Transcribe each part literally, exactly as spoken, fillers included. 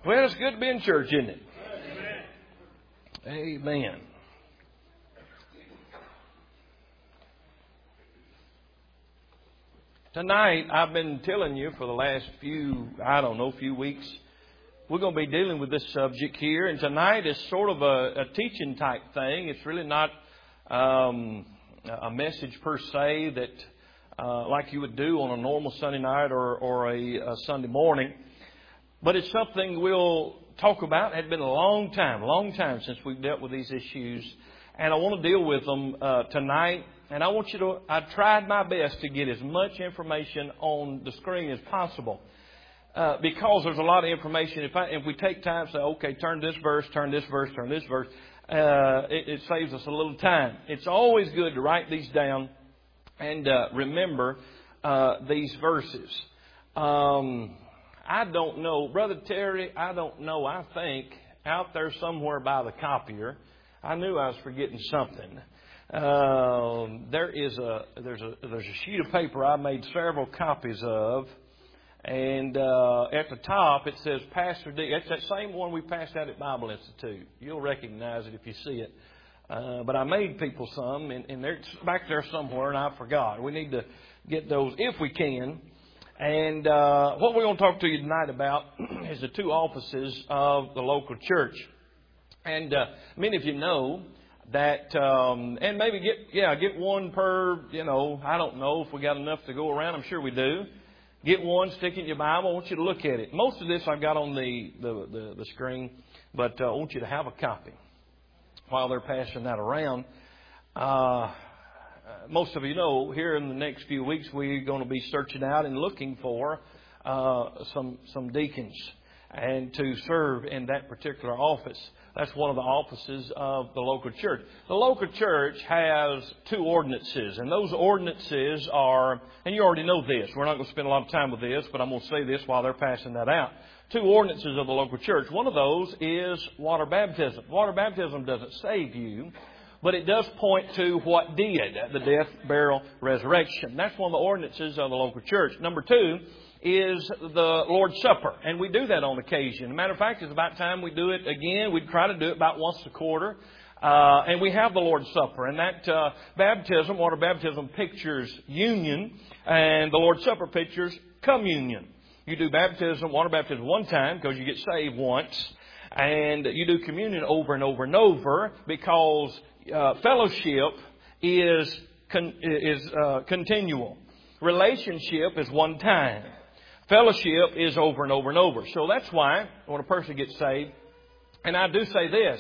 Well, it's good to be in church, isn't it? Amen. Amen. Tonight, I've been telling you for the last few, I don't know, few weeks, we're going to be dealing with this subject here. And tonight is sort of a, a teaching type thing. It's really not um, a message per se that uh, like you would do on a normal Sunday night or, or a, a Sunday morning. But it's something we'll talk about. It had been a long time, long time since we've dealt with these issues. And I want to deal with them uh, tonight. And I want you to, I tried my best to get as much information on the screen as possible. Uh, because there's a lot of information. If I, if we take time to say, okay, turn this verse, turn this verse, turn this verse, uh, it, it saves us a little time. It's always good to write these down and uh, remember uh, these verses. Um... I don't know. Brother Terry, I don't know. I think out there somewhere by the copier, I knew I was forgetting something. Uh, there is a there's a there's a sheet of paper I made several copies of, and uh, at the top it says Pastor D. It's that same one we passed out at Bible Institute. You'll recognize it if you see it. Uh, but I made people some, and, and they're back there somewhere, and I forgot. We need to get those if we can. And uh, what we're going to talk to you tonight about is the two offices of the local church. And uh, many of you know that, um, and maybe get, yeah, get one per, you know, I don't know if we got enough to go around. I'm sure we do. Get one, stick it in your Bible. I want you to look at it. Most of this I've got on the, the, the, the screen, but uh, I want you to have a copy while they're passing that around. Uh Most of you know, here in the next few weeks, we're going to be searching out and looking for uh, some some deacons and to serve in that particular office. That's one of the offices of the local church. The local church has two ordinances, and those ordinances are, and you already know this. We're not going to spend a lot of time with this, but I'm going to say this while they're passing that out. Two ordinances of the local church. One of those is water baptism. Water baptism doesn't save you, but it does point to what did, the death, burial, resurrection. That's one of the ordinances of the local church. Number two is the Lord's Supper. And we do that on occasion. As a matter of fact, it's about time we do it again. We try to do it about once a quarter. Uh, and we have the Lord's Supper. And that uh, baptism, water baptism, pictures union. And the Lord's Supper pictures communion. You do baptism, water baptism one time because you get saved once. And you do communion over and over and over because Uh, fellowship is con- is uh, continual. Relationship is one time. Fellowship is over and over and over. So that's why when a person gets saved, and I do say this,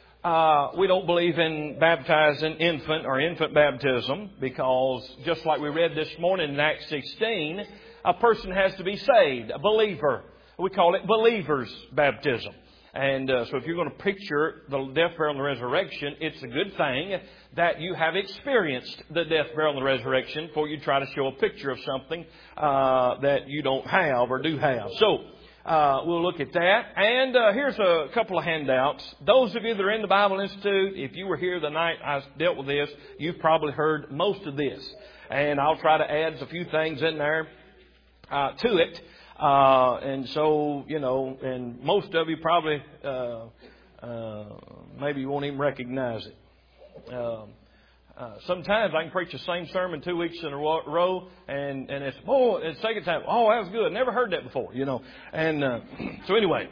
uh, we don't believe in baptizing infant or infant baptism because just like we read this morning in Acts sixteen, a person has to be saved, a believer. We call it believer's baptism. And uh, so if you're going to picture the death, burial, and the resurrection, it's a good thing that you have experienced the death, burial, and the resurrection before you try to show a picture of something uh, that you don't have or do have. So uh, we'll look at that. And uh, here's a couple of handouts. Those of you that are in the Bible Institute, if you were here the night I dealt with this, you've probably heard most of this. And I'll try to add a few things in there uh, to it. Uh, and so, you know, and most of you probably, uh, uh, maybe you won't even recognize it. Um, uh, sometimes I can preach the same sermon two weeks in a row, and, and it's, oh, it's the second time, oh, that was good. Never heard that before, you know. And uh, so anyway,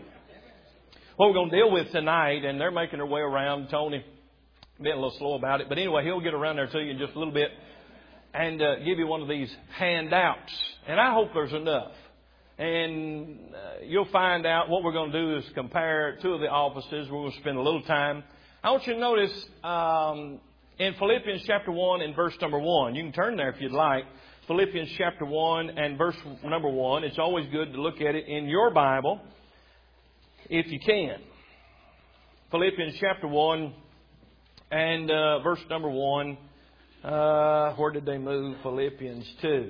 what we're going to deal with tonight, and they're making their way around. Tony being a little slow about it. But anyway, he'll get around there to you in just a little bit and uh, give you one of these handouts. And I hope there's enough. And uh, you'll find out what we're going to do is compare two of the offices. We're going to spend a little time. I want you to notice um, in Philippians chapter one and verse number one. You can turn there if you'd like. Philippians chapter one and verse number one. It's always good to look at it in your Bible if you can. Philippians chapter one and uh, verse number one. Uh, where did they move? Philippians two.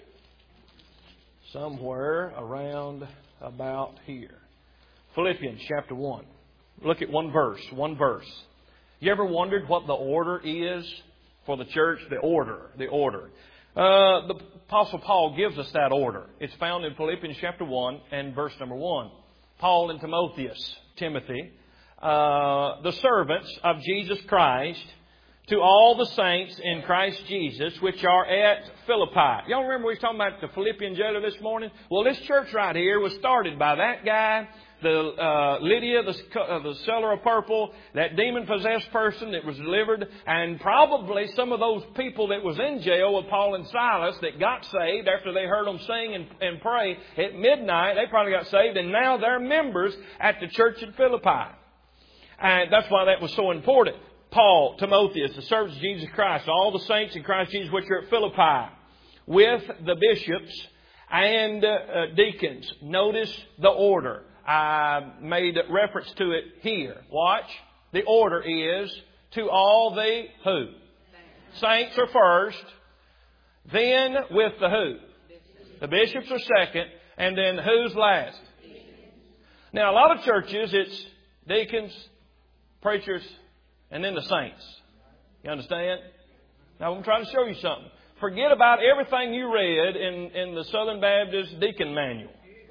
Somewhere around about here. Philippians chapter one. Look at one verse. One verse. You ever wondered what the order is for the church? The order. The order. Uh, the Apostle Paul gives us that order. It's found in Philippians chapter one and verse number one. Paul and Timotheus, Timothy, uh, the servants of Jesus Christ, to all the saints in Christ Jesus, which are at Philippi. Y'all remember we were talking about the Philippian jailer this morning? Well, this church right here was started by that guy, the uh, Lydia, the, uh, the seller of purple, that demon-possessed person that was delivered, and probably some of those people that was in jail with Paul and Silas that got saved after they heard them sing and, and pray at midnight. They probably got saved, and now they're members at the church at Philippi. And that's why that was so important. Paul, Timotheus, the servants of Jesus Christ, all the saints in Christ Jesus which are at Philippi, with the bishops and uh, deacons. Notice the order. I made reference to it here. Watch. The order is to all the who? Saints are first. Then with the who? The bishops are second. And then who's last? Now a lot of churches it's deacons, preachers, and then the saints. You understand? Now I'm trying to show you something. Forget about everything you read in, in the Southern Baptist Deacon Manual.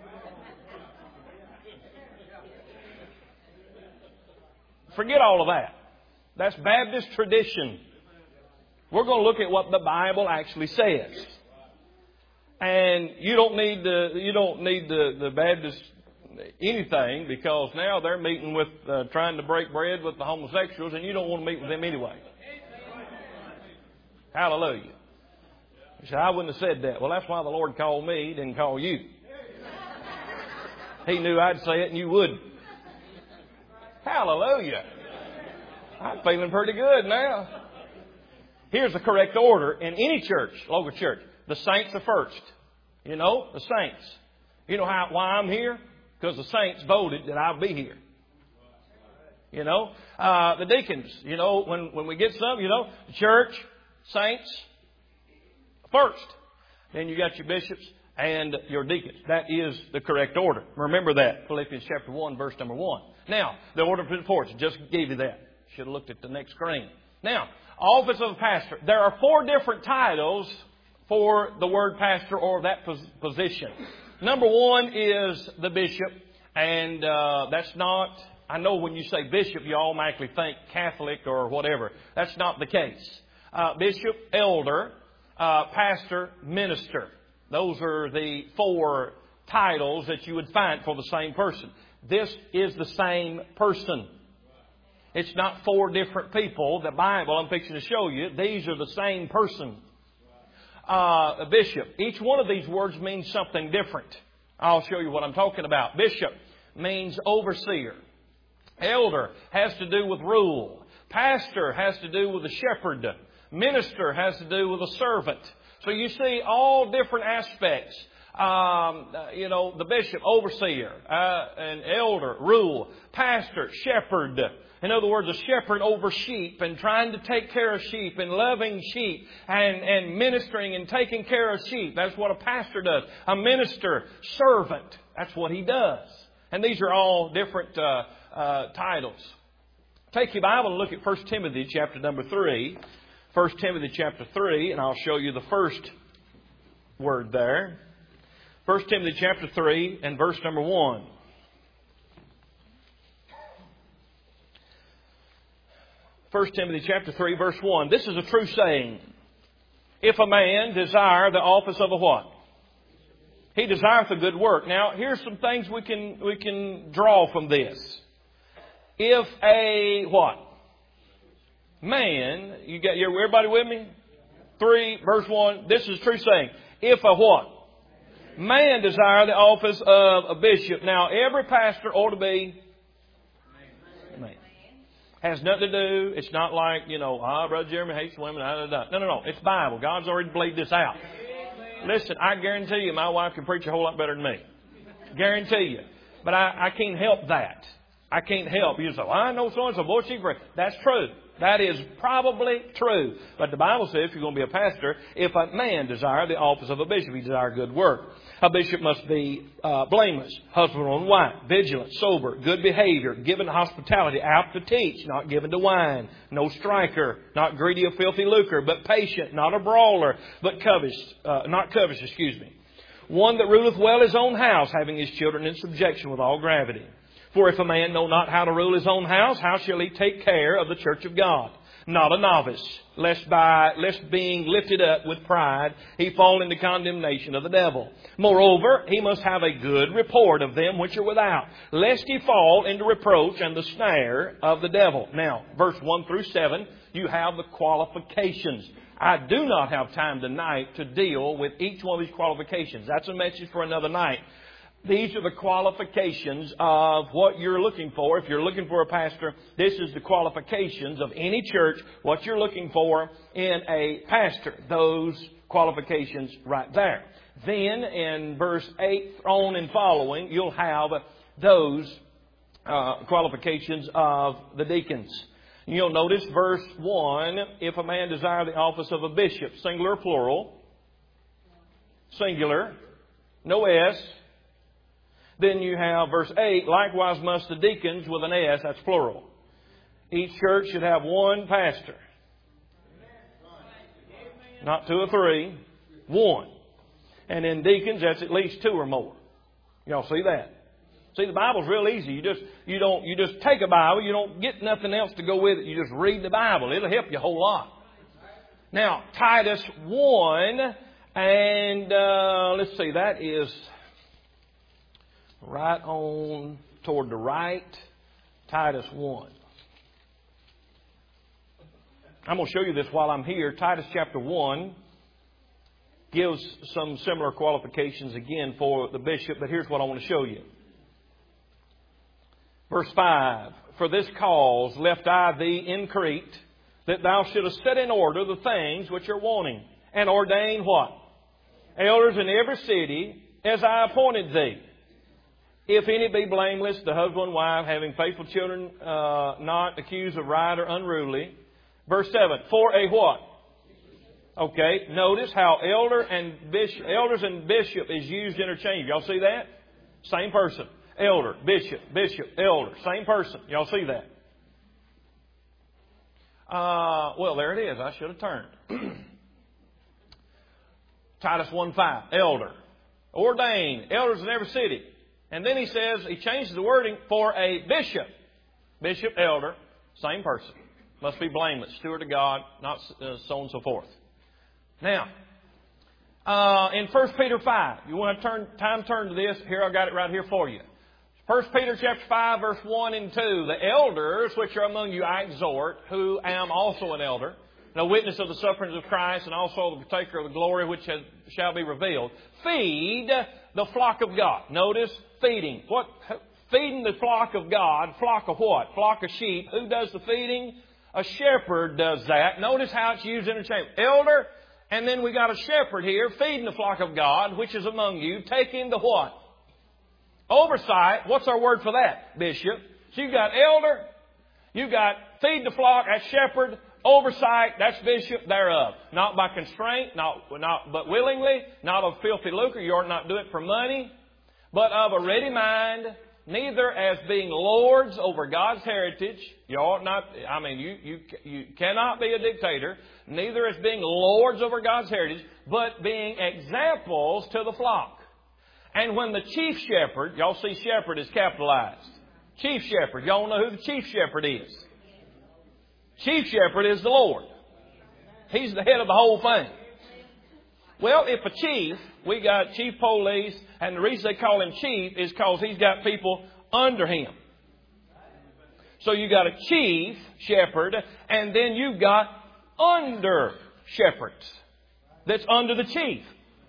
Forget all of that. That's Baptist tradition. We're going to look at what the Bible actually says. And you don't need the you don't need the, the Baptist anything, because now they're meeting with uh, trying to break bread with the homosexuals, and you don't want to meet with them anyway. Hallelujah. You say, I wouldn't have said that. Well, that's why the Lord called me. He didn't call you. He knew I'd say it and you wouldn't. Hallelujah. I'm feeling pretty good now. Here's the correct order in any church, local church. The saints are first. You know, the saints. You know how why I'm here? Because the saints voted that I'll be here. You know, uh, the deacons, you know, when, when we get some, you know, the church, saints, first. Then you got your bishops and your deacons. That is the correct order. Remember that. Philippians chapter one, verse number one. Now, the order of importance. Just gave you that. Should have looked at the next screen. Now, office of pastor. There are four different titles for the word pastor or that position. Number one is the bishop. And uh, that's not, I know when you say bishop, you automatically think Catholic or whatever. That's not the case. Uh, bishop, elder, uh, pastor, minister. Those are the four titles that you would find for the same person. This is the same person. It's not four different people. The Bible, I'm fixing to show you, these are the same person. Uh, a bishop. Each one of these words means something different. I'll show you what I'm talking about. Bishop means overseer. Elder has to do with rule. Pastor has to do with a shepherd. Minister has to do with a servant. So you see all different aspects. Um, you know, the bishop, overseer, uh, an elder, rule, pastor, shepherd. In other words, a shepherd over sheep and trying to take care of sheep and loving sheep and, and ministering and taking care of sheep. That's what a pastor does. A minister, servant. That's what he does. And these are all different uh, uh, titles. Take your Bible and look at First Timothy chapter number three. First Timothy chapter three, and I'll show you the first word there. First Timothy chapter three and verse number one. First Timothy chapter three, verse one. This is a true saying. If a man desire the office of a what? He desireth a good work. Now, here's some things we can we can draw from this. If a what? Man, you got you everybody with me? Three, verse one. This is a true saying. If a what? Man desire the office of a bishop. Now, every pastor ought to be man. Has nothing to do. It's not like, you know, ah, Brother Jeremy hates women. Da, da, da. No, no, no. It's Bible. God's already played this out. Listen, I guarantee you my wife can preach a whole lot better than me. Guarantee you. But I, I can't help that. I can't help. You say, well, I know so-and-so. Boy, she's great. That's true. That is probably true. But the Bible says if you're going to be a pastor, if a man desire the office of a bishop, he desire good work. A bishop must be uh, blameless, husband and wife, vigilant, sober, good behavior, given to hospitality, apt to teach, not given to wine, no striker, not greedy of filthy lucre, but patient, not a brawler, but covetous, uh, not covetous, excuse me. One that ruleth well his own house, having his children in subjection with all gravity. For if a man know not how to rule his own house, how shall he take care of the church of God? Not a novice, lest by lest being lifted up with pride, he fall into condemnation of the devil. Moreover, he must have a good report of them which are without, lest he fall into reproach and the snare of the devil. Now, verse one through seven, you have the qualifications. I do not have time tonight to deal with each one of these qualifications. That's a message for another night. These are the qualifications of what you're looking for. If you're looking for a pastor, this is the qualifications of any church, what you're looking for in a pastor. Those qualifications right there. Then in verse eight on and following, you'll have those uh, qualifications of the deacons. You'll notice verse one, if a man desire the office of a bishop, singular or plural, singular, no S. Then you have verse eight, likewise must the deacons with an S, that's plural. Each church should have one pastor. Not two or three, one. And in deacons, that's at least two or more. Y'all see that? See, the Bible's real easy. You just you don't you just take a Bible, you don't get nothing else to go with it. You just read the Bible. It'll help you a whole lot. Now, Titus one, and uh, let's see, that is right on toward the right, Titus one. I'm going to show you this while I'm here. Titus chapter one gives some similar qualifications again for the bishop, but here's what I want to show you. Verse five, for this cause left I thee in Crete, that thou shouldest set in order the things which are wanting, and ordain what? Elders in every city, as I appointed thee. If any be blameless, the husband and wife, having faithful children, uh, not accused of riot or unruly. Verse seven, for a what? Okay, notice how elder and bishop, elders and bishop is used interchangeably. Y'all see that? Same person. Elder, bishop, bishop, elder. Same person. Y'all see that? Uh, well, there it is. I should have turned. Titus one five, elder. Ordain, elders in every city. And then he says, he changes the wording for a bishop. Bishop, elder, same person. Must be blameless, steward of God, not uh, so on and so forth. Now, uh, in First Peter five, you want to turn time turn to this. Here, I got it right here for you. First Peter chapter five, verse one and two. The elders which are among you I exhort, who am also an elder, no witness of the sufferings of Christ, and also the partaker of the glory which has, shall be revealed. Feed the flock of God. Notice, feeding. What? Feeding the flock of God. Flock of what? Flock of sheep. Who does the feeding? A shepherd does that. Notice how it's used interchangeably. Elder, and then we got a shepherd here, feeding the flock of God, which is among you, taking the what? Oversight. What's our word for that? Bishop. So you've got elder, you've got feed the flock, that's shepherd. Oversight, that's bishop thereof. Not by constraint, not, not but willingly, not of filthy lucre. You ought not do it for money, but of a ready mind, neither as being lords over God's heritage. You ought not, I mean, you, you, you cannot be a dictator, neither as being lords over God's heritage, but being examples to the flock. And when the chief shepherd, y'all see shepherd is capitalized. Chief shepherd, y'all know who the chief shepherd is. Chief shepherd is the Lord. He's the head of the whole thing. Well, if a chief, we got chief police, and the reason they call him chief is because he's got people under him. So you got a chief shepherd, and then you've got under shepherds that's under the chief.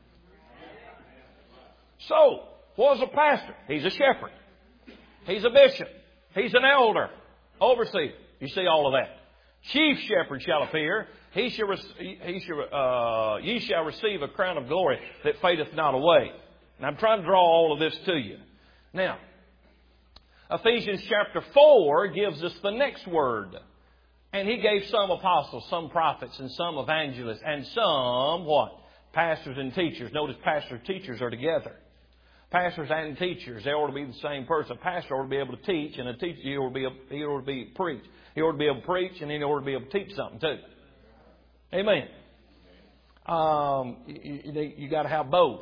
So, what's a pastor? He's a shepherd. He's a bishop. He's an elder. Overseer. You see all of that. Chief shepherd shall appear. He shall, he shall, uh, ye shall receive a crown of glory that fadeth not away. And I'm trying to draw all of this to you. Now, Ephesians chapter four gives us the next word. And he gave some apostles, some prophets, and some evangelists, and some, what? Pastors and teachers. Notice pastors and teachers are together. Pastors and teachers, they ought to be the same person. A pastor ought to be able to teach, and a teacher he ought to be able, he ought to be preach. He ought to be able to preach, and then he ought to be able to teach something too. Amen. Um, you, you, you got to have both.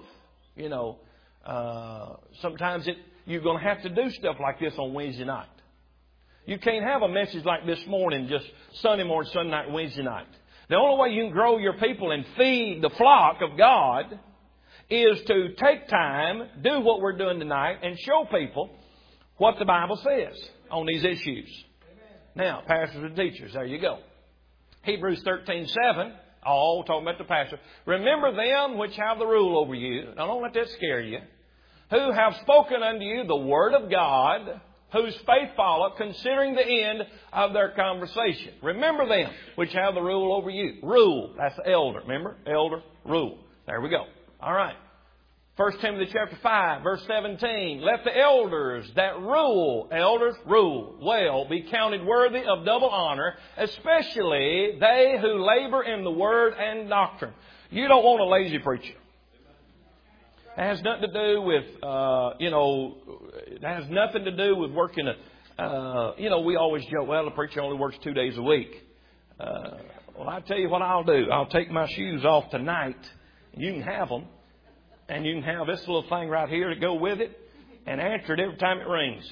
You know, uh, sometimes it, you're going to have to do stuff like this on Wednesday night. You can't have a message like this morning, just Sunday morning, Sunday night, Wednesday night. The only way you can grow your people and feed the flock of God is to take time, do what we're doing tonight, and show people what the Bible says on these issues. Now, pastors and teachers, there you go. Hebrews thirteen seven, all talking about the pastor. Remember them which have the rule over you. Now, don't let that scare you. Who have spoken unto you the word of God, whose faith follow, considering the end of their conversation. Remember them which have the rule over you. Rule, that's the elder. Remember? Elder, rule. There we go. All right. First Timothy chapter five, verse seventeen. Let the elders that rule, elders rule, well, be counted worthy of double honor, especially they who labor in the word and doctrine. You don't want a lazy preacher. It has nothing to do with, uh, you know, it has nothing to do with working a, uh, you know, we always joke, well, the preacher only works two days a week. Uh, well, I tell you what I'll do. I'll take my shoes off tonight. You can have them. And you can have this little thing right here to go with it and answer it every time it rings.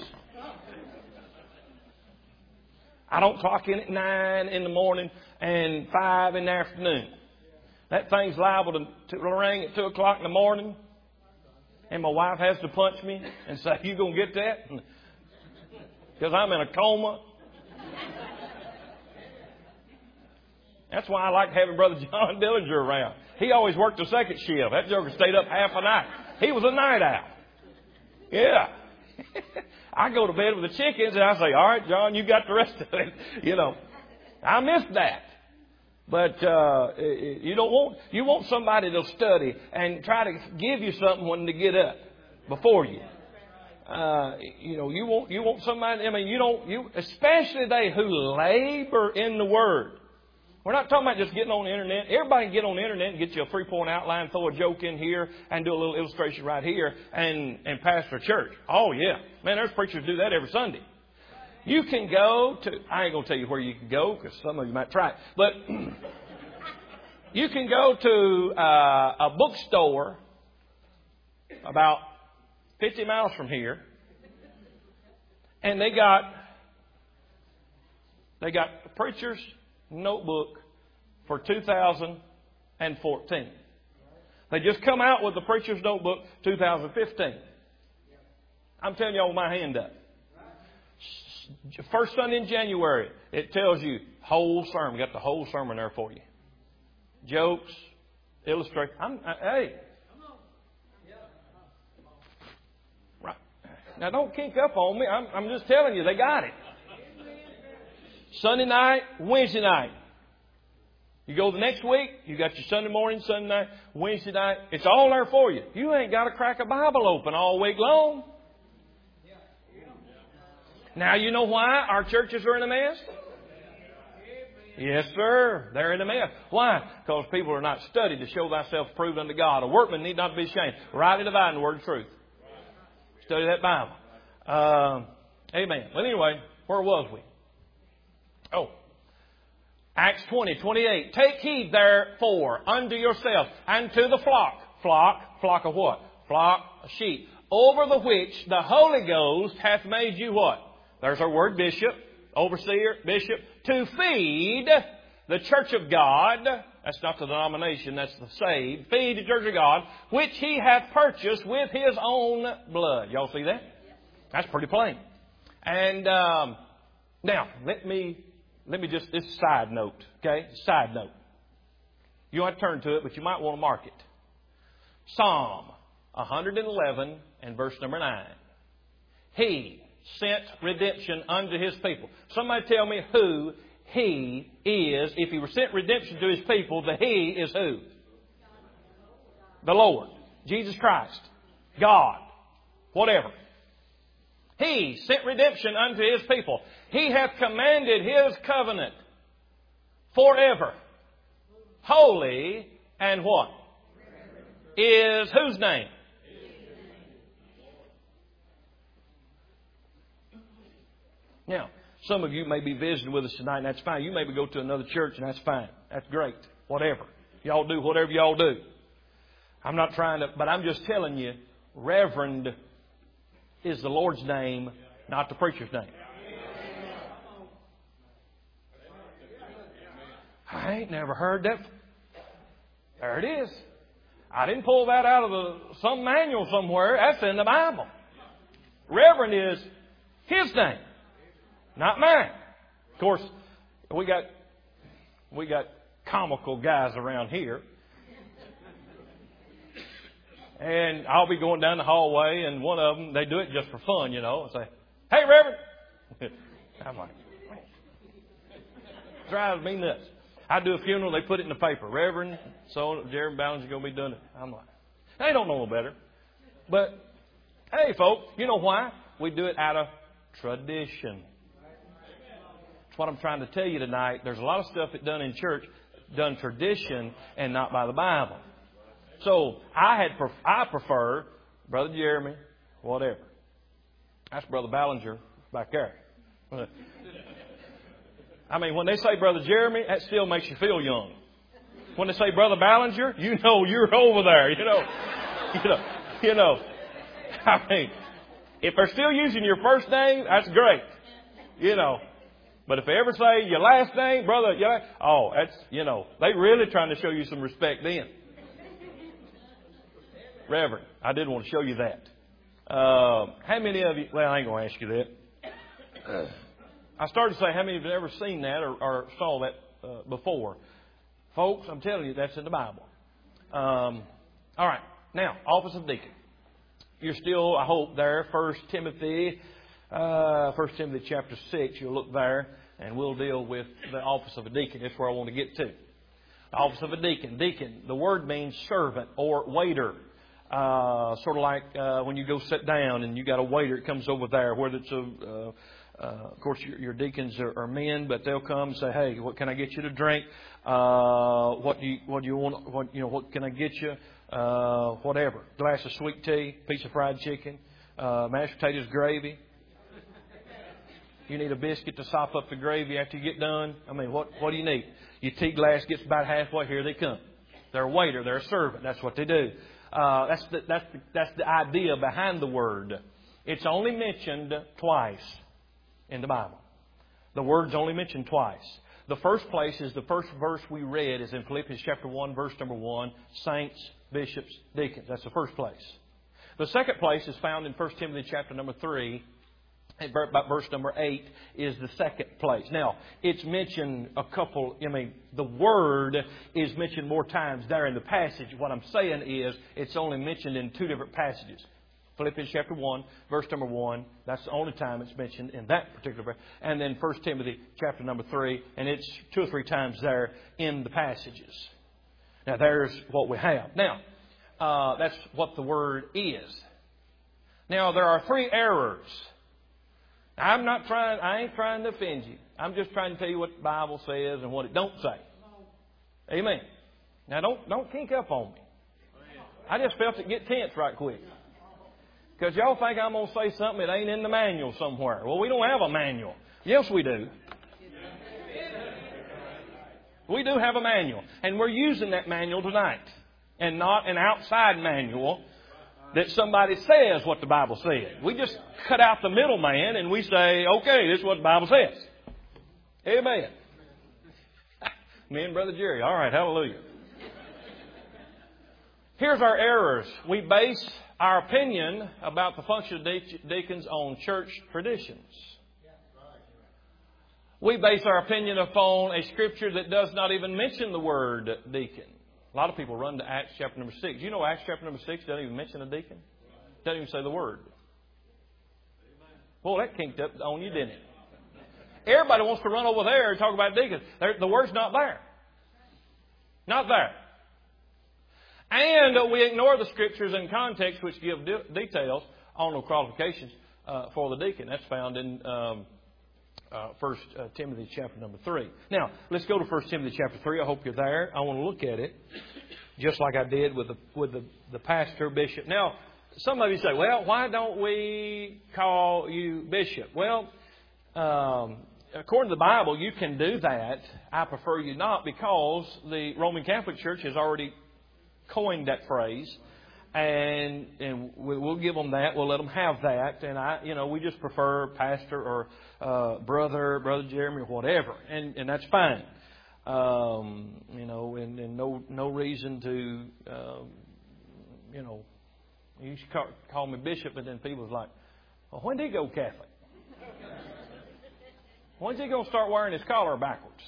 I don't clock in at nine in the morning and five in the afternoon. That thing's liable to, to ring at two o'clock in the morning. And my wife has to punch me and say, you going to get that? Because I'm in a coma. That's why I like having Brother John Dillinger around. He always worked the second shift. That joker stayed up half a night. He was a night owl. Yeah. I go to bed with the chickens and I say, all right, John, you got the rest of it. You know, I missed that. But uh, you don't want, you want somebody to study and try to give you something when to get up before you. Uh, you know, you want, you want somebody, I mean, you don't, you, especially they who labor in the Word. We're not talking about just getting on the internet. Everybody can get on the internet and get you a three-point outline, throw a joke in here, and do a little illustration right here, and, and pastor a church. Oh, yeah. Man, there's preachers do that every Sunday. You can go to, I ain't going to tell you where you can go, because some of you might try it, but you can go to uh, a bookstore about fifty miles from here, and they got, they got a preacher's notebook for two thousand fourteen. They just come out with the preacher's notebook two thousand fifteen. I'm telling y'all with my hand up. First Sunday in January, it tells you whole sermon. Got the whole sermon there for you. Jokes, illustrate. I'm, I, hey. Right. Now don't kink up on me. I'm, I'm just telling you, they got it. Sunday night, Wednesday night. You go the next week, you got your Sunday morning, Sunday night, Wednesday night. It's all there for you. You ain't got to crack a Bible open all week long. Now you know why our churches are in a mess? Yes, sir. They're in a mess. Why? Because people are not studied to show thyself approved unto God. A workman need not be ashamed. Rightly dividing the word of truth. Study that Bible. Um, amen. Well, anyway, where was we? Oh, Acts twenty, twenty-eight. Take heed therefore unto yourself and to the flock. Flock, flock of what? Flock of sheep. Over the which the Holy Ghost hath made you what? There's our word, bishop, overseer, bishop. To feed the church of God. That's not the denomination, that's the saved. Feed the church of God, which he hath purchased with his own blood. Y'all see that? That's pretty plain. And um, now, let me... Let me just, this is a side note, okay? Side note. You don't have to turn to it, but you might want to mark it. Psalm one eleven and verse number nine. He sent redemption unto his people. Somebody tell me who he is. If he were sent redemption to his people, the he is who? The Lord. Jesus Christ. God. Whatever. He sent redemption unto his people. He hath commanded his covenant forever. Holy and what? Is whose name? Now, some of you may be visiting with us tonight, and that's fine. You maybe go to another church, and that's fine. That's great. Whatever. Y'all do whatever y'all do. I'm not trying to, but I'm just telling you, Reverend is the Lord's name, not the preacher's name. I ain't never heard that. There it is. I didn't pull that out of the, some manual somewhere. That's in the Bible. Reverend is His name, not mine. Of course, we got we got comical guys around here. And I'll be going down the hallway, and one of them, they do it just for fun, you know, and say, "Hey, Reverend." I'm like, drives me nuts. I do a funeral, they put it in the paper. Reverend, so Jeremy Ballinger's going to be doing it. I'm like, they don't know no better. But, hey, folks, you know why? We do it out of tradition. That's what I'm trying to tell you tonight. There's a lot of stuff that's done in church, done tradition and not by the Bible. So I had, I prefer Brother Jeremy, whatever. That's Brother Ballinger back there. I mean, when they say Brother Jeremy, that still makes you feel young. When they say Brother Ballinger, you know you're over there. You know, you know, you know. I mean, if they're still using your first name, that's great. You know. But if they ever say your last name, brother, your, oh, that's, you know, they really trying to show you some respect then. Reverend, I did want to show you that. Uh, how many of you, well, I ain't going to ask you that. I started to say, how many of you have ever seen that or, or saw that uh, before? Folks, I'm telling you, that's in the Bible. Um, all right. Now, office of deacon. You're still, I hope, there. First Timothy, uh, First Timothy chapter six. You'll look there, and we'll deal with the office of a deacon. That's where I want to get to. The office of a deacon. Deacon, the word means servant or waiter. Uh, sort of like uh, when you go sit down and you got a waiter that comes over there, whether it's a... Uh, Uh, of course, your, your deacons are, are men, but they'll come and say, "Hey, what can I get you to drink? Uh, what do you what do you want? What you know? What can I get you? Uh, whatever. Glass of sweet tea, piece of fried chicken, uh, mashed potatoes, gravy. You need a biscuit to sop up the gravy after you get done. I mean, what what do you need? Your tea glass gets about halfway. Here they come. They're a waiter. They're a servant. That's what they do. Uh, that's the, that's the, that's the idea behind the word. It's only mentioned twice in the Bible. The word's only mentioned twice. The first place is the first verse we read is in Philippians chapter one, verse number one, saints, bishops, deacons. That's the first place. The second place is found in First Timothy chapter number three, about verse number eight is the second place. Now, it's mentioned a couple, I mean, the word is mentioned more times there in the passage. What I'm saying is it's only mentioned in two different passages. Philippians chapter one, verse number one. That's the only time it's mentioned in that particular verse. And then First Timothy chapter number three. And it's two or three times there in the passages. Now, there's what we have. Now, uh, that's what the word is. Now, there are three errors. I'm not trying, I ain't trying to offend you. I'm just trying to tell you what the Bible says and what it don't say. Amen. Now, don't, don't kink up on me. I just felt it get tense right quick. Because y'all think I'm going to say something that ain't in the manual somewhere. Well, we don't have a manual. Yes, we do. We do have a manual. And we're using that manual tonight. And not an outside manual that somebody says what the Bible says. We just cut out the middleman and we say, okay, this is what the Bible says. Amen. Me and Brother Jerry. All right, hallelujah. Here's our errors. We base our opinion about the function of deacons on church traditions. We base our opinion upon a scripture that does not even mention the word deacon. A lot of people run to Acts chapter number six. You know Acts chapter number six doesn't even mention a deacon? Doesn't even say the word. Well, that kinked up on you, didn't it? Everybody wants to run over there and talk about deacons. The word's not there. Not there. And we ignore the scriptures and context which give de- details on the qualifications uh, for the deacon. That's found in um, uh, First uh, Timothy chapter number three. Now, let's go to First Timothy chapter three. I hope you're there. I want to look at it just like I did with the with the, the pastor bishop. Now, some of you say, well, why don't we call you bishop? Well, um, according to the Bible, you can do that. I prefer you not, because the Roman Catholic Church has already coined that phrase. And and we'll give them that. We'll let them have that. And I, you know, we just prefer pastor or uh, brother, brother Jeremy, or whatever. And and that's fine. Um, you know, and, and no no reason to, um, you know, you should call, call me bishop, but then people's like, well, when did he go Catholic? When's he going to start wearing his collar backwards?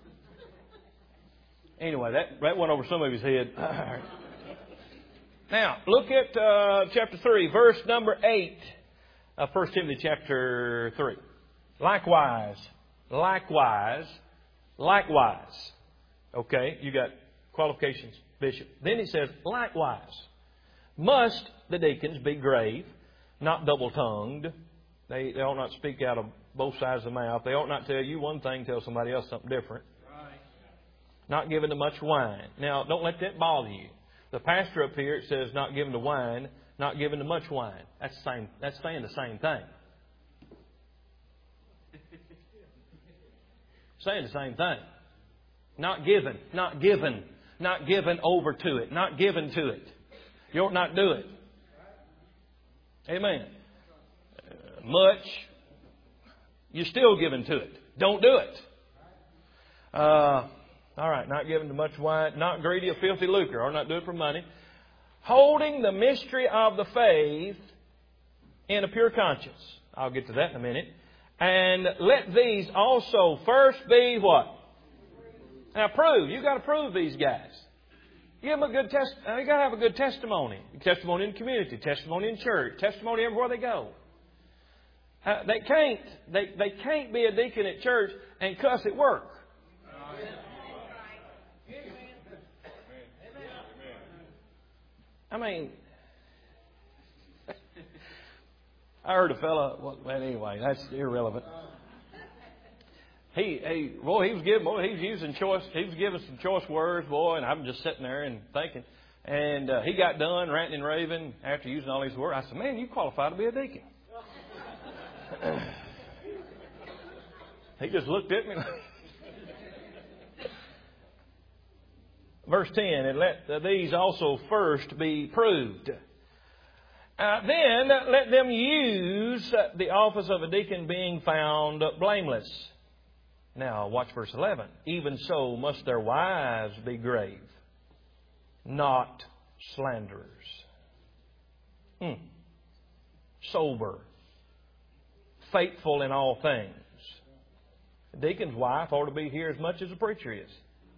Anyway, that that went over some of his head. Now, look at uh, chapter three, verse number eight of First Timothy chapter three. Likewise, likewise, likewise. Okay, you got qualifications, bishop. Then he says, likewise, must the deacons be grave, not double-tongued. They, they ought not speak out of both sides of the mouth. They ought not tell you one thing, tell somebody else something different. Not given to much wine. Now, don't let that bother you. The pastor up here, it says not given to wine, not given to much wine. That's the same. That's saying the same thing. Saying the same thing. Not given, not given, not given over to it, not given to it. You ought not do it. Amen. Uh, much, you're still given to it. Don't do it. Uh, All right, not given to much wine, not greedy of filthy lucre, or not do it for money. Holding the mystery of the faith in a pure conscience. I'll get to that in a minute. And let these also first be what? Now prove. You've got to prove these guys. Give them a good test. You got to have a good testimony. Testimony in the community, testimony in church, testimony everywhere they go. Uh, they can't. They they can't be a deacon at church and cuss at work. I mean, I heard a fella. Well, anyway, that's irrelevant. He, he, boy, he was giving, boy, he was using choice. He was giving some choice words, boy, and I'm just sitting there and thinking. And uh, he got done ranting and raving after using all these words. I said, "Man, you qualify to be a deacon." He just looked at me. Verse ten, and let these also first be proved. Uh, then let them use the office of a deacon being found blameless. Now watch verse eleven. Even so must their wives be grave, not slanderers. Hmm. Sober, faithful in all things. A deacon's wife ought to be here as much as a preacher is.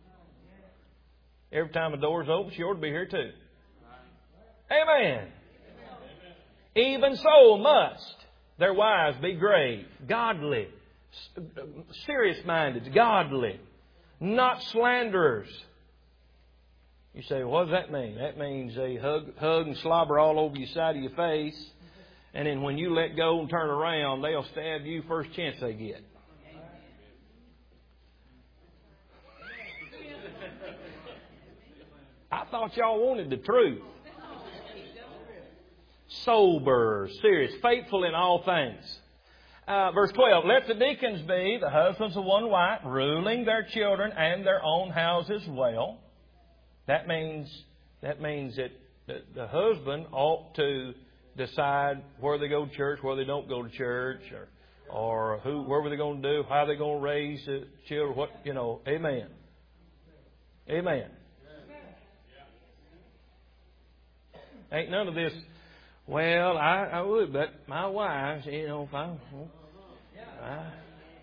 Every time the door's open, she ought to be here too. Amen. Even so must their wives be grave, godly, serious-minded, godly, not slanderers. You say, what does that mean? That means they hug, hug and slobber all over your side of your face, and then when you let go and turn around, they'll stab you first chance they get. I thought y'all wanted the truth. Sober, serious, faithful in all things. Uh, verse twelve, let the deacons be the husbands of one wife, ruling their children and their own houses well. That means that means that the, the husband ought to decide where they go to church, where they don't go to church, or or who, what were they going to do, how they going to raise the children, what, you know, amen. Amen. Ain't none of this, well, I, I would, but my wife, you know, if I, I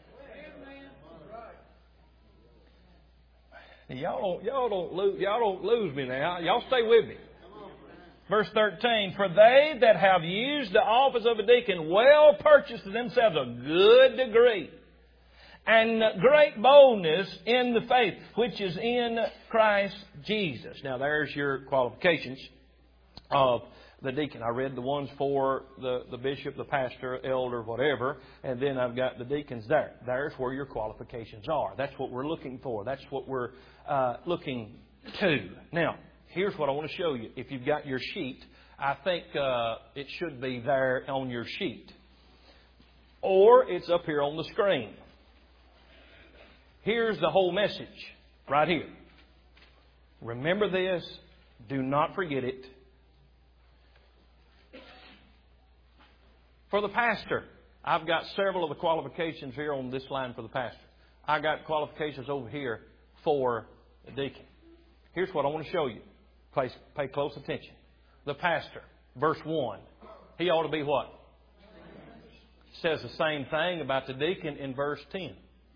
y'all don't, y'all don't lose, y'all don't lose me now. Y'all stay with me. Verse thirteen, for they that have used the office of a deacon well purchased to themselves a good degree and great boldness in the faith which is in Christ Jesus. Now there's your qualifications of the deacon. I read the ones for the, the bishop, the pastor, elder, whatever, and then I've got the deacons there. There's where your qualifications are. That's what we're looking for. That's what we're uh, looking to. Now, here's what I want to show you. If you've got your sheet, I think uh, it should be there on your sheet. Or it's up here on the screen. Here's the whole message right here. Remember this. Do not forget it. For the pastor, I've got several of the qualifications here on this line for the pastor. I got qualifications over here for the deacon. Here's what I want to show you. Pay, pay close attention. The pastor, verse one. He ought to be what? Says the same thing about the deacon in verse ten.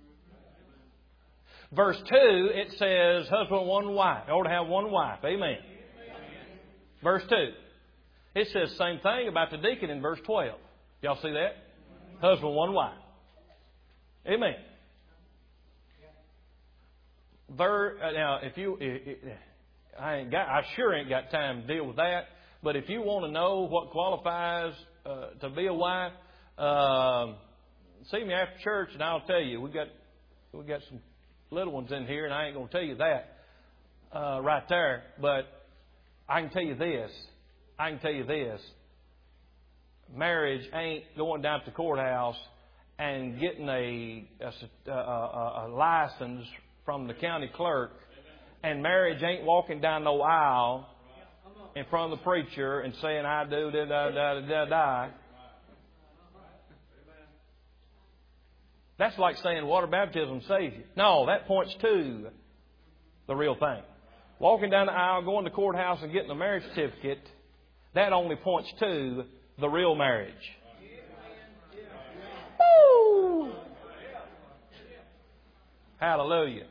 Verse two, it says, husband, one wife. You ought to have one wife. Amen. Verse two. It says the same thing about the deacon in verse twelve. Y'all see that? Husband, one wife. Amen. Ver, now, if you, I ain't got, I sure ain't got time to deal with that. But if you want to know what qualifies uh, to be a wife, uh, see me after church, and I'll tell you. We got, we got some little ones in here, and I ain't going to tell you that uh, right there. But I can tell you this. I can tell you this. Marriage ain't going down to the courthouse and getting a, a, a, a license from the county clerk. And marriage ain't walking down no aisle in front of the preacher and saying, I do, da, da, da, da, da. That's like saying water baptism saves you. No, that points to the real thing. Walking down the aisle, going to the courthouse and getting a marriage certificate, that only points to the real marriage. Woo! Hallelujah.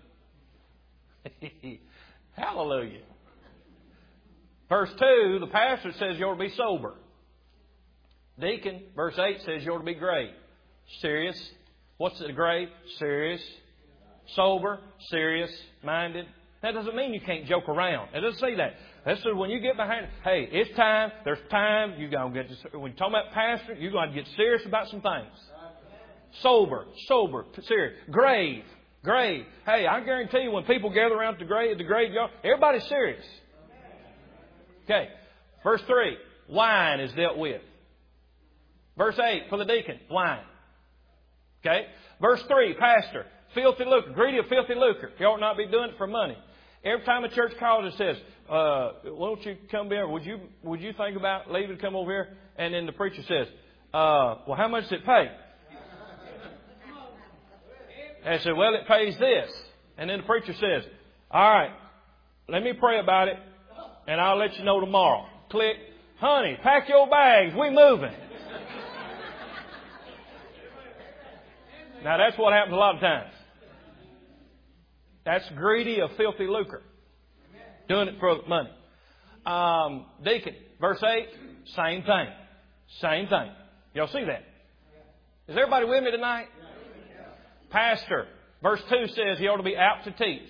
Hallelujah. Verse two, the pastor says you ought to be sober. Deacon, verse eight says you ought to be grave. Serious. What's the grave? Serious. Sober. Serious. Minded. That doesn't mean you can't joke around. It doesn't say that. That says when you get behind, hey, it's time. There's time. You gotta get. To, when you talk about pastor, you're going to get serious about some things. Sober, sober, serious, grave, grave. Hey, I guarantee you, when people gather around the grave, the graveyard, everybody's serious. Okay, verse three, wine is dealt with. Verse eight, for the deacon, wine. Okay, verse three, pastor, filthy lucre, greedy of filthy lucre. You ought not be doing it for money. Every time a church calls, it says, uh, why don't you come here? Would you, would you think about leaving to come over here? And then the preacher says, uh, well, how much does it pay? And I said, well, it pays this. And then the preacher says, all right, let me pray about it, and I'll let you know tomorrow. Click. Honey, pack your bags. We moving. Now, that's what happens a lot of times. That's greedy of filthy lucre. Doing it for money. Um, deacon, verse eight, same thing. Same thing. Y'all see that? Is everybody with me tonight? Pastor, verse two says he ought to be apt to teach.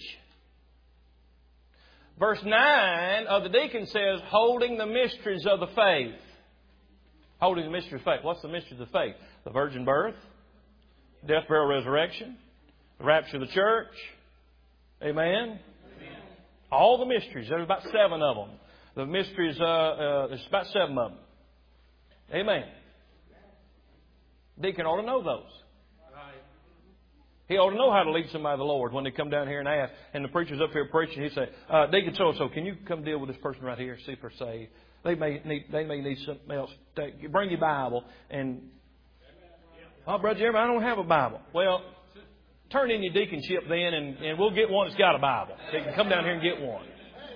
Verse nine of the deacon says, holding the mysteries of the faith. Holding the mysteries of faith. What's the mysteries of faith? The virgin birth, death, burial, resurrection, the rapture of the church. Amen? Amen. All the mysteries. There's about seven of them. The mysteries, uh, uh, there's about seven of them. Amen. Deacon ought to know those. He ought to know how to lead somebody to the Lord when they come down here and ask. And the preacher's up here preaching. He say, uh, Deacon so-and-so, can you come deal with this person right here? See if they're saved. They may need, they may need something else. Bring your Bible. And, oh, Brother Jeremy, I don't have a Bible. Well, turn in your deaconship then, and, and we'll get one that's got a Bible. They can come down here and get one.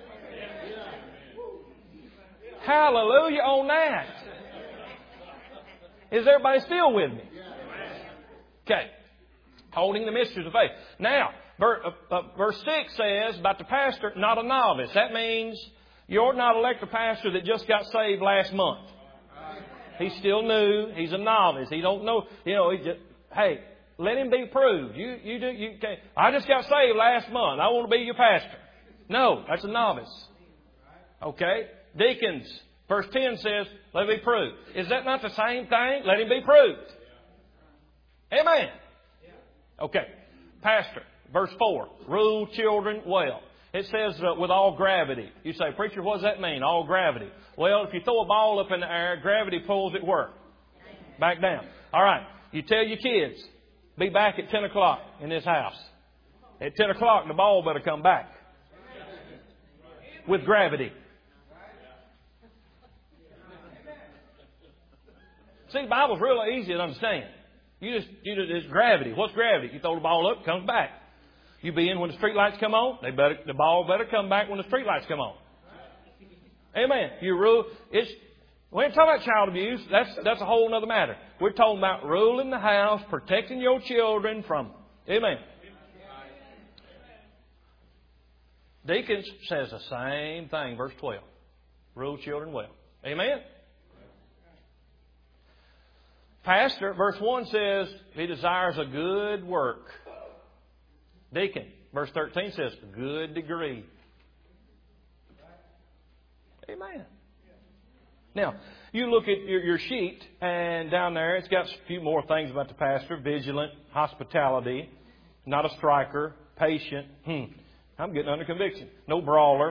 Hallelujah on that. Is everybody still with me? Okay. Holding the mysteries of faith. Now, verse, uh, uh, verse six says about the pastor, not a novice. That means you ought not elect a pastor that just got saved last month. He's still new. He's a novice. He don't know. You know. He just, hey, let him be proved. You, you do. You can't. I just got saved last month. I want to be your pastor. No, that's a novice. Okay, deacons. Verse ten says, "Let him be proved." Is that not the same thing? Let him be proved. Amen. Okay, pastor. Verse four. Rule children well. It says uh, with all gravity. You say, preacher, what does that mean? All gravity. Well, if you throw a ball up in the air, gravity pulls it where? Back down. All right. You tell your kids, be back at ten o'clock in this house. At ten o'clock, the ball better come back. With gravity. See, the Bible's real easy to understand. You just, you just, it's gravity. What's gravity? You throw the ball up, it comes back. You be in when the street lights come on, they better, the ball better come back when the street lights come on. Amen. You rule, it's, we ain't talking about child abuse. That's, that's a whole other matter. We're talking about ruling the house, protecting your children from, amen. Deacons says the same thing, verse twelve. Rule children well. Amen. Pastor, verse one says, he desires a good work. Deacon, verse thirteen says, good degree. Amen. Now, you look at your, your sheet, and down there it's got a few more things about the pastor. Vigilant, hospitality, not a striker, patient. Hmm, I'm getting under conviction. No brawler.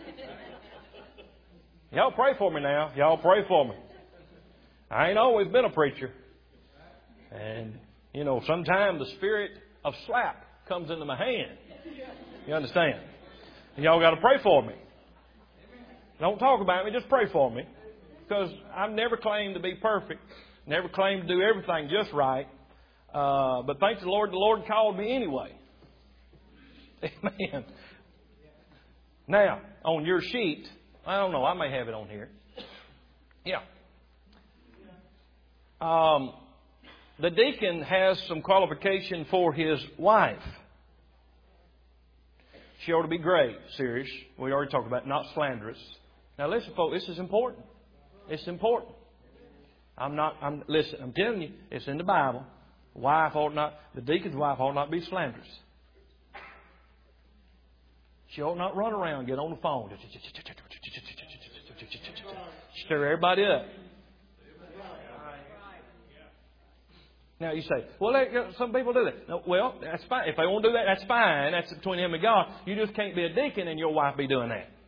Y'all pray for me now. Y'all pray for me. I ain't always been a preacher. And, you know, sometimes the spirit of slap comes into my hand. You understand? And y'all got to pray for me. Don't talk about me, just pray for me. Because I've never claimed to be perfect. Never claimed to do everything just right. Uh, but thank the Lord, the Lord called me anyway. Amen. Now, on your sheet, I don't know, I may have it on here. Yeah. Um, the deacon has some qualification for his wife. She ought to be great, serious. We already talked about it, not slanderous. Now listen, folks, this is important. It's important. I'm not, I'm, listen, I'm telling you, it's in the Bible. Wife ought not, the deacon's wife ought not be slanderous. She ought not run around, get on the phone, stir everybody up. Now you say, well, some people do that. No, well, that's fine. If they won't do that, that's fine. That's between him and God. You just can't be a deacon and your wife be doing that.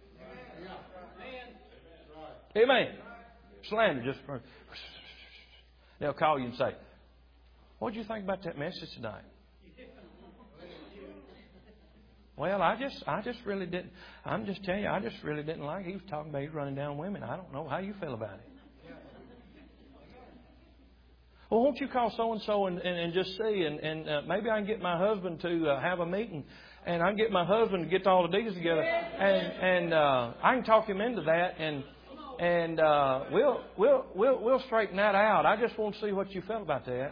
Amen. Slander just for, they'll call you and say, what did you think about that message tonight? Well, I just, I just really didn't. I'm just telling you, I just really didn't like it. He was talking about he's running down women. I don't know how you feel about it. Well, won't you call so and so and and just see, and and uh, maybe I can get my husband to uh, have a meeting, and I can get my husband to get all the deacons together, and and uh, I can talk him into that, and and uh, we'll we'll we'll we'll straighten that out. I just want to see what you felt about that.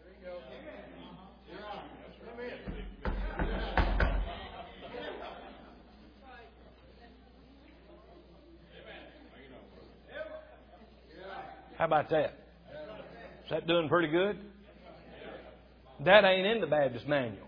How about that? Is that doing pretty good? That ain't in the Baptist manual.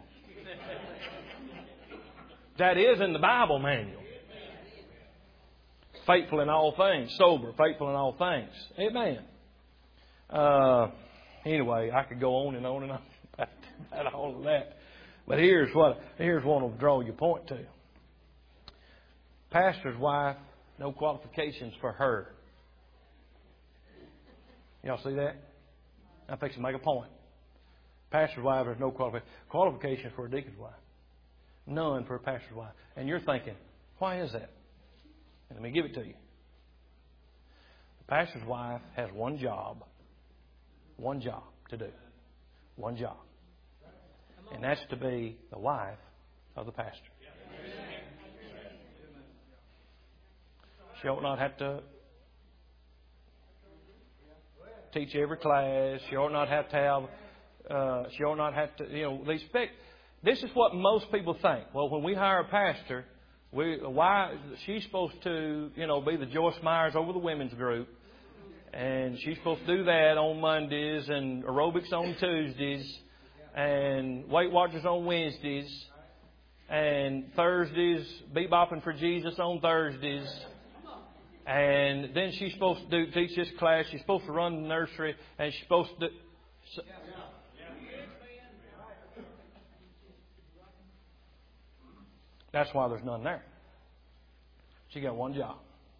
That is in the Bible manual. Faithful in all things. Sober. Faithful in all things. Amen. Uh, anyway, I could go on and on and on about, about all of that. But here's what here's one to draw your point to. Pastor's wife, no qualifications for her. Y'all see that? I'm fixing to make a point. Pastor's wife, there's no qualification. Qualifications for a deacon's wife. None for a pastor's wife. And you're thinking, why is that? And let me give it to you. The pastor's wife has one job. One job to do. One job. And that's to be the wife of the pastor. She ought not have to teach every class. She ought not have to have, uh, she ought not have to, you know, they expect, this is what most people think. Well, when we hire a pastor, we, why, she's supposed to, you know, be the Joyce Myers over the women's group. And she's supposed to do that on Mondays and aerobics on Tuesdays and Weight Watchers on Wednesdays and Thursdays, bebopping for Jesus on Thursdays. And then she's supposed to do, teach this class. She's supposed to run the nursery. And she's supposed to do... So, that's why there's none there. She got one job.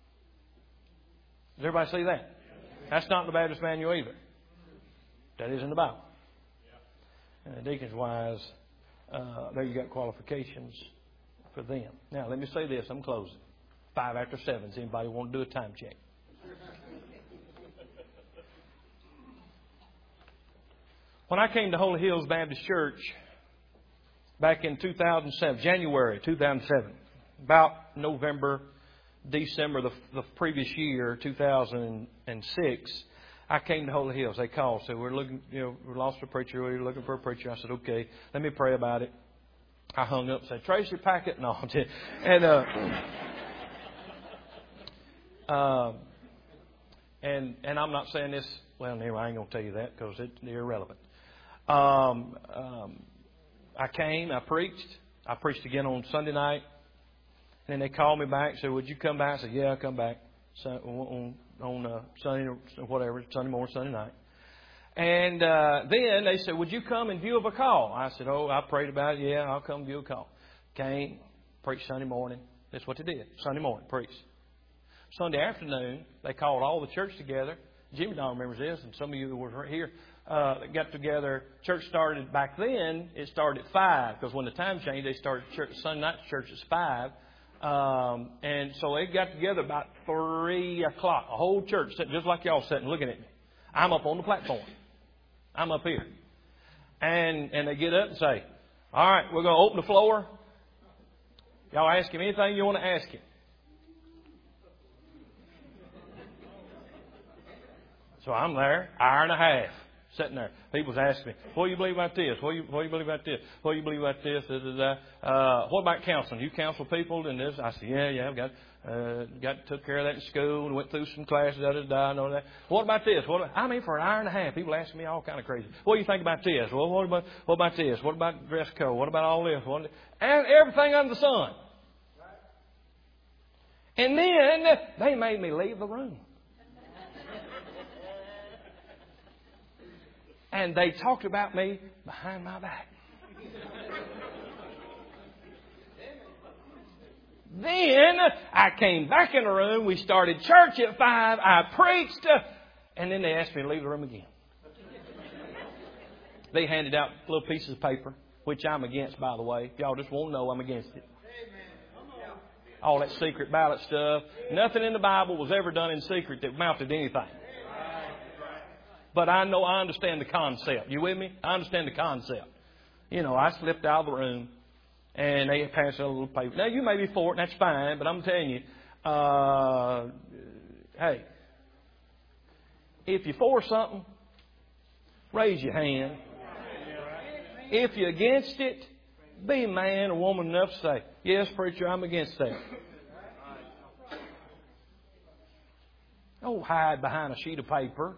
Does everybody see that? That's not in the Baptist manual either. That is in the Bible. And the deacons' wives, uh, there you got qualifications for them. Now, let me say this. I'm closing. Five after seven. Does anybody want to do a time check? When I came to Holy Hills Baptist Church back in two thousand seven, January two thousand seven, about November, December the, the previous year, two thousand six, I came to Holy Hills. They called, said, we're looking, you know, we lost a preacher. We're looking for a preacher. I said, okay, let me pray about it. I hung up and said, Tracy Packett? No. and, uh, uh, and, and I'm not saying this, well, anyway, I ain't going to tell you that because it's irrelevant. Um, um, I came, I preached. I preached again on Sunday night. And then they called me back and said, would you come back? I said, yeah, I'll come back so, on, on uh, Sunday or whatever, Sunday morning, Sunday night. And uh, then they said, would you come in view of a call? I said, oh, I prayed about it. Yeah, I'll come view a call. Came, preached Sunday morning. That's what they did. Sunday morning, preached. Sunday afternoon, they called all the church together. Jimmy Don remembers this, and some of you that were here uh, got together. Church started back then. It started at five because when the time changed, they started church, Sunday night church at five. Um, and so they got together about three o'clock. A whole church, just like y'all sitting looking at me. I'm up on the platform. I'm up here. And and they get up and say, all right, we're going to open the floor. Y'all ask him anything you want to ask him. So I'm there, hour and a half, sitting there. People's asking me, what do you believe about this? What do you, what do you believe about this? What do you believe about this? Da, da, da. Uh, what about counseling? You counsel people and this? I said, yeah, yeah, I've got, uh, got, took care of that in school and went through some classes, da, da, da, and all that. What about this? What, I mean, for an hour and a half, people asking me all kind of crazy. What do you think about this? Well, what about, what about this? What about dress code? What about all this? What, and everything under the sun. And then they made me leave the room. And they talked about me behind my back. Then I came back in the room. We started church at five. I preached. And then they asked me to leave the room again. They handed out little pieces of paper, which I'm against, by the way. If y'all just won't know, I'm against it. All that secret ballot stuff. Nothing in the Bible was ever done in secret that amounted to anything. But I know, I understand the concept. You with me? I understand the concept. You know, I slipped out of the room and they passed out a little paper. Now, you may be for it, and that's fine, but I'm telling you, uh, hey, if you're for something, raise your hand. If you're against it, be a man or woman enough to say, yes, preacher, I'm against that. Don't hide behind a sheet of paper.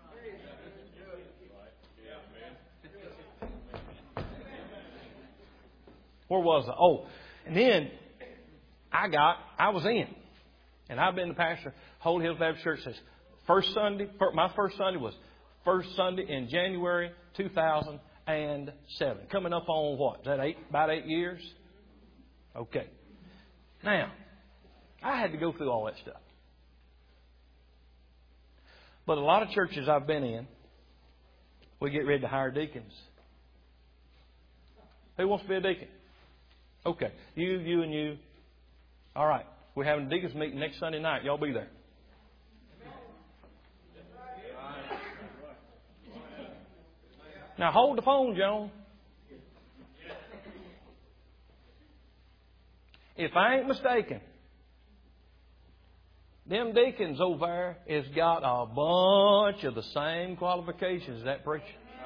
Where was I? Oh, and then I got, I was in. And I've been the pastor, Holy Hills Baptist Church says, first Sunday, my first Sunday was first Sunday in January two thousand seven. Coming up on what? Is that eight, about eight years? Okay. Now, I had to go through all that stuff. But a lot of churches I've been in, we get ready to hire deacons. Who wants to be a deacon? Okay. You, you, and you. All right. We're having a deacons meeting next Sunday night. Y'all be there. Now hold the phone, Joan. If I ain't mistaken, them deacons over there has got a bunch of the same qualifications as that preacher.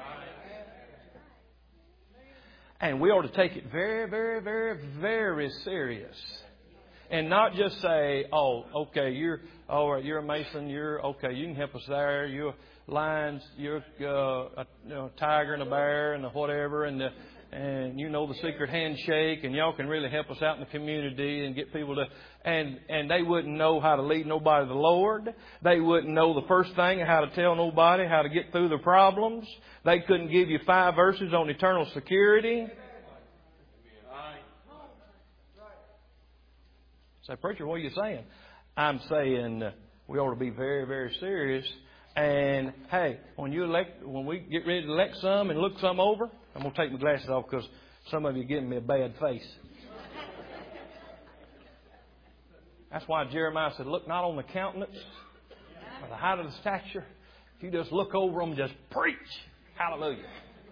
And we ought to take it very, very, very, very serious. And not just say, oh, okay, you're all right, you're a Mason, you're okay, you can help us there, you're lions, you're uh, a you know, tiger and a bear and a whatever, and the, and you know the secret handshake, and y'all can really help us out in the community and get people to, and and they wouldn't know how to lead nobody to the Lord. They wouldn't know the first thing how to tell nobody how to get through their problems. They couldn't give you five verses on eternal security. Say, preacher, what are you saying? I'm saying uh, we ought to be very, very serious. And hey, when you elect, when we get ready to elect some and look some over, I'm going to take my glasses off because some of you are giving me a bad face. That's why Jeremiah said, look not on the countenance or the height of the stature. If you just look over them, just preach. Hallelujah.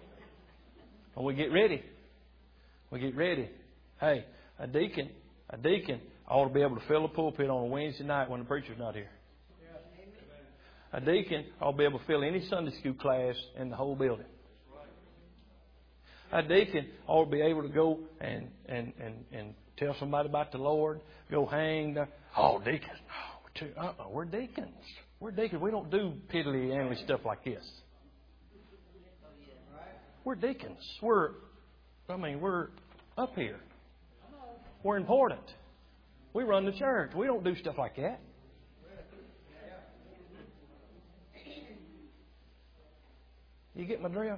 When we get ready, we get ready. Hey, a deacon, a deacon ought to be able to fill a pulpit on a Wednesday night when the preacher's not here. A deacon ought to be able to fill any Sunday school class in the whole building. A deacon ought to be able to go and, and, and, and tell somebody about the Lord, go hang the, oh, deacons, no, we're, uh-uh, we're deacons. We're deacons. We don't do piddly-andly stuff like this. We're deacons. We're, I mean, we're up here. We're important. We run the church. We don't do stuff like that. You get my drift?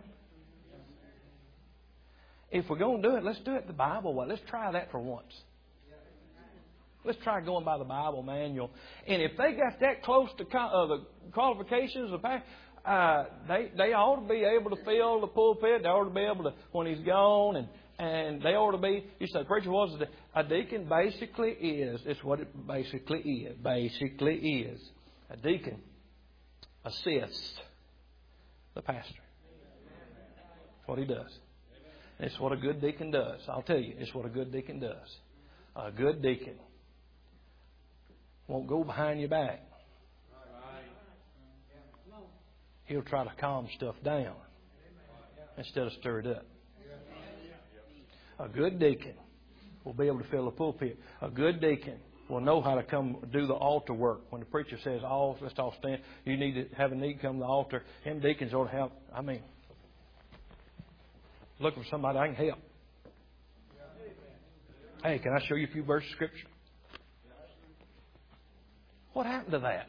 If we're going to do it, let's do it the Bible way. Let's try that for once. Let's try going by the Bible manual. And if they got that close to uh, the qualifications of uh, they they ought to be able to fill the pulpit. They ought to be able to when he's gone, and and they ought to be. You say, preacher, what's a deacon? Basically is it's what it basically is. Basically is a deacon assists the pastor. That's what he does. It's what a good deacon does. I'll tell you, it's what a good deacon does. A good deacon won't go behind your back. He'll try to calm stuff down instead of stir it up. A good deacon will be able to fill the pulpit. A good deacon will know how to come do the altar work. When the preacher says, "All, let's all stand," you need to have a need come to the altar. Them deacons ought to have. I mean, looking for somebody I can help. Hey, can I show you a few verses of Scripture? What happened to that?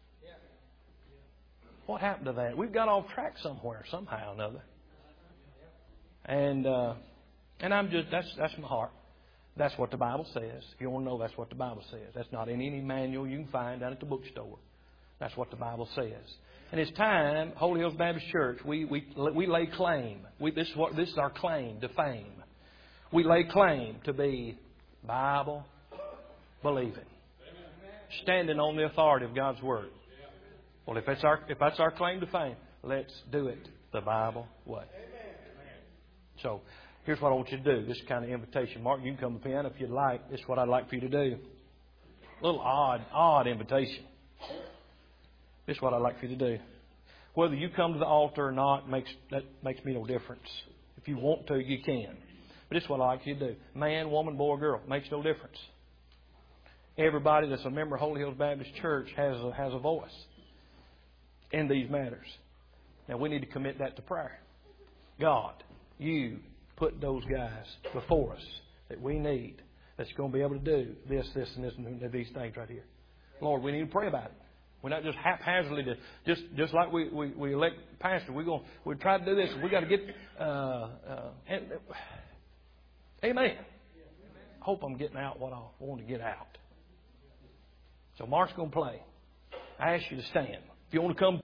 What happened to that? We've got off track somewhere, somehow or another. And uh, and I'm just that's that's my heart. That's what the Bible says. If you want to know, that's what the Bible says. That's not in any manual you can find down at the bookstore. That's what the Bible says. And it's time, Holy Hills Baptist Church, we we we lay claim. We, this is what this is our claim to fame. We lay claim to be Bible believing, standing on the authority of God's Word. Well, if that's our if that's our claim to fame, let's do it the Bible way. So, here's what I want you to do. This kind of invitation. Mark, you can come to the piano if you'd like. This is what I'd like for you to do. A little odd, odd invitation. This is what I'd like for you to do. Whether you come to the altar or not makes that makes me no difference. If you want to, you can. But this is what I'd like for you to do. Man, woman, boy, girl, makes no difference. Everybody that's a member of Holy Hills Baptist Church has a, has a voice in these matters. Now, we need to commit that to prayer. God, you put those guys before us that we need that's going to be able to do this, this, and this, and these things right here. Lord, we need to pray about it. We're not just haphazardly to just just like we, we, we elect pastor. We're going we try to do this. We got to get. Uh, uh, and, uh, amen. I hope I'm getting out what I want to get out. So Mark's going to play. I ask you to stand. If you want to come.